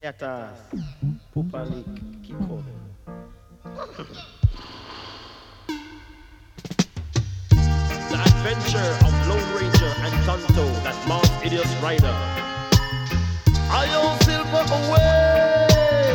Yata Pupalik Kiko. The adventure of Lone Ranger and Tonto, that Mount Idiot Rider. Are you silver away?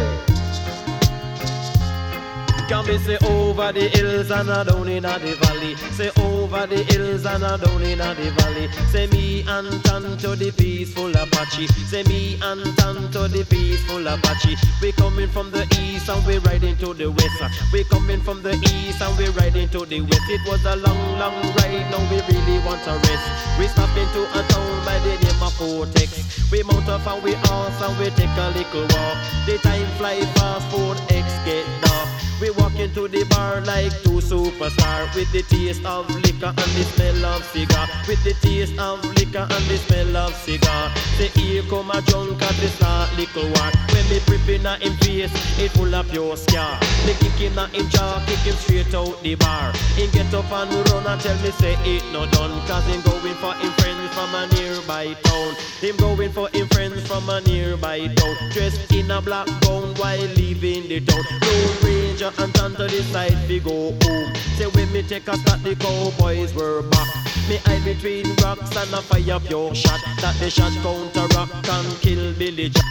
Can we say over the hills and a down in the valley? Say over the hills and a down in the valley. Say me and Tonto the peaceful Apache. Say me and Tonto the peaceful Apache. We coming from the east and we riding to the west. We coming from the east and we riding to the west. It was a long, long ride, now we really want to rest. We stop into a town by the name of Vortex. We mount up and we horse and we take a little walk. The time fly fast, Ford X get dark. We walk into the bar like two superstars, with the taste of liquor and the smell of cigar. With the taste of liquor and the smell of cigar. Say here come a drunk at the start little war. When me pripping at him face, it full of pure scar. Me kick him at him jaw, kick him straight out the bar. He get up and run and tell me say it no done. Cause him going for him friends from a nearby town. Him going for him friends from a nearby town. Dressed in a black gown while leaving the town. Lone Ranger and Tonto decide we go home. Say when me take a start, the cowboys were back. Me hide between rocks and a fire pure shot. That the shot counteract and kill Billy Jack.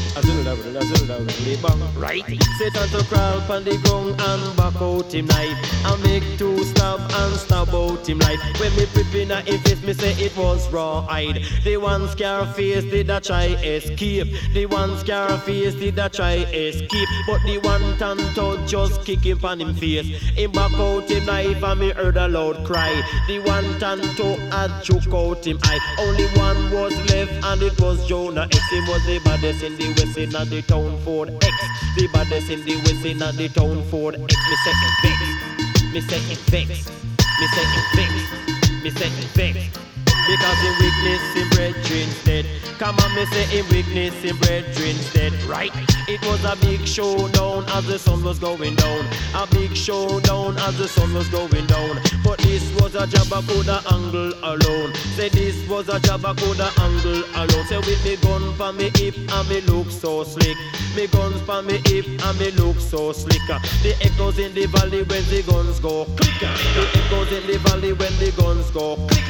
Right, say Tonto crawl on the ground and back out him knife. I make two stab and stab out him life. When me pripping at him face, me say it was raw-eyed. The one Scarface did a try escape. The one Scarface did a try escape. But the one Tonto just kick him on him face. Him back out him knife and me heard a loud cry. The one Tonto had choke out him eye. Only one was left and it was Jonah X. Him was the baddest in the west in the town Ford X. The baddest in the west in the town Ford X. Me say it vex. Me say it vex. Me say it vex. Me say it vex. Because in weakness in brethren's dead. Come on, me say in weakness in brethren's dead. Right? It was a big showdown as the sun was going down. A big showdown as the sun was going down. But this was a job I coulda angle alone. Say this was a job I coulda angle alone. Say with me gun for me hip and me look so slick. Me guns for me hip and me look so slick. The echoes in the valley when the guns go click. The echoes in the valley when the guns go click.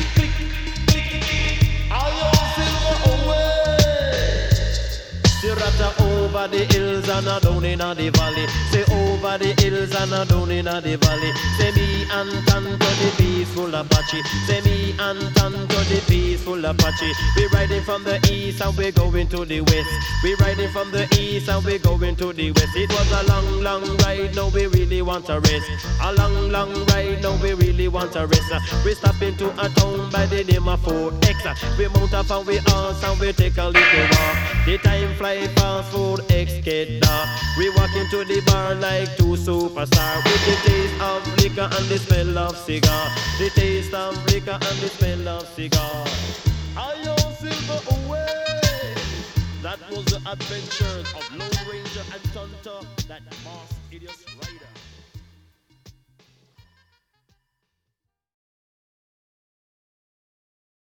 Are you silver away? Sirata over the hills and a down in the valley. Say over the hills and a down in the valley. Say me and Tonto the peaceful Apache. Say me and Tonto the peaceful Apache. We riding from the east and we going to the west. We riding from the east and we going to the west. It was a long, long ride, now we really want to rest. A long, long ride, now we really want to rest. We stop into a town by the name of Fort X. We mount up and we horse and we take a little walk. The time fly fast, Fort X get dark. We walk into the bar like two superstars, with the taste of liquor and the smell of cigar. The taste of liquor and the smell of cigar. Are you silver away? That was the adventures of Lone Ranger and Tonto, that Mount Idiot Rider.